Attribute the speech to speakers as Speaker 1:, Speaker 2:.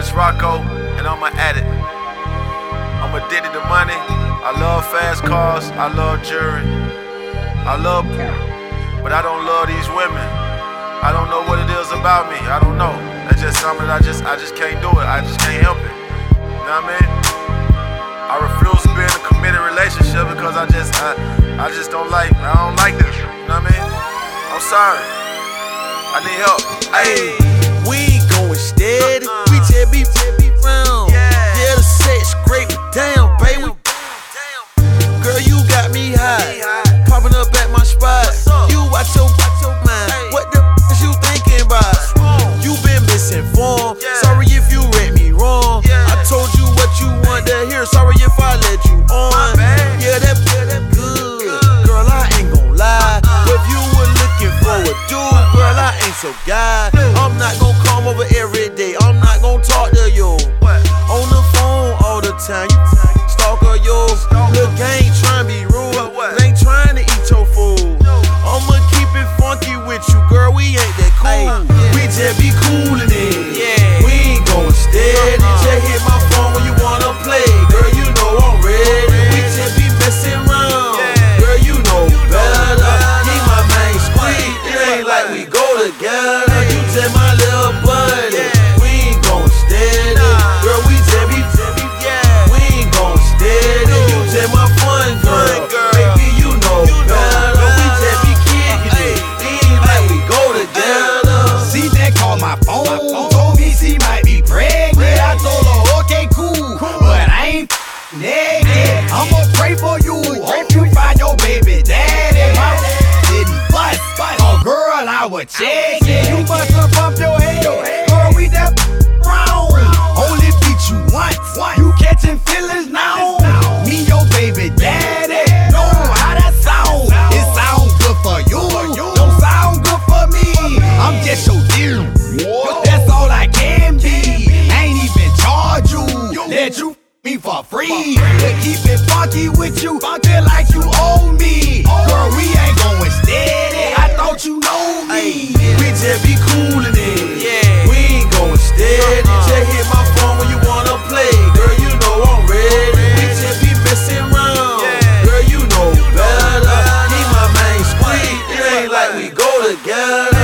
Speaker 1: is Rocco, and I'm an addict. I'm addicted to money. I love fast cars. I love jewelry. I love pool, but I don't love these women. I don't know what it is about me. I don't know. That's just something that I just can't do it. I just can't help it. You know what I mean? I refuse to be in a committed relationship because I don't like this. You know what I mean? I'm sorry. I need help.
Speaker 2: Hey, we ain't going steady. We just be round. Yeah, the sex great, but damn, baby. Girl, you got me high. Popping up at my spot. You watch your mind. What the is you thinking about? You been misinformed. Sorry if you read me wrong. I told you what you wanted to hear. Sorry if I let you on. Yeah, that good. Girl, I ain't gon' lie. If you were looking for a dude, girl, I ain't so guy. I'm not gon' come over every day. I'm not gon' talk to you on the phone all the time. You stalker, yo. Look, I ain't tryna be rude. I ain't trying to eat your food. I'ma keep it funky with you, girl. We ain't that cool. We just be coolin' it. We ain't going steady. Just hit my phone when you wanna play. Girl, you know I'm ready. We just be messin' around. Girl, you know better. Keep my main squeeze. It ain't like we go together. You just my little buddy. We ain't going steady. Girl, we just be we ain't going steady. You just my fun girl. Baby, you know better. We just be kicking it. It ain't like we go together.
Speaker 3: She just called my phone. Told me she might be pregnant. I told her, okay, cool. But I ain't naked. I'ma pray for you. Hope you find your baby daddy. My didn't bust. Oh, girl, I was checking. You must have bumped your head. Girl, we that round. Only beat you once. You catching feelings now. Me, your baby daddy. Know how that sound. It sound good for you. Don't sound good for me. I'm just your dear. That's all I can be. Ain't even charge you. Let you me for free. To keep it funky with you. Feel like you owe me. Girl, we ain't going steady. I thought you know me.
Speaker 2: We just be coolin' it. We ain't going steady. Just hit my phone when you wanna play. Girl, you know I'm ready. We just be messin' around. Girl, you know better. Keep my main squeeze. It ain't like we go together.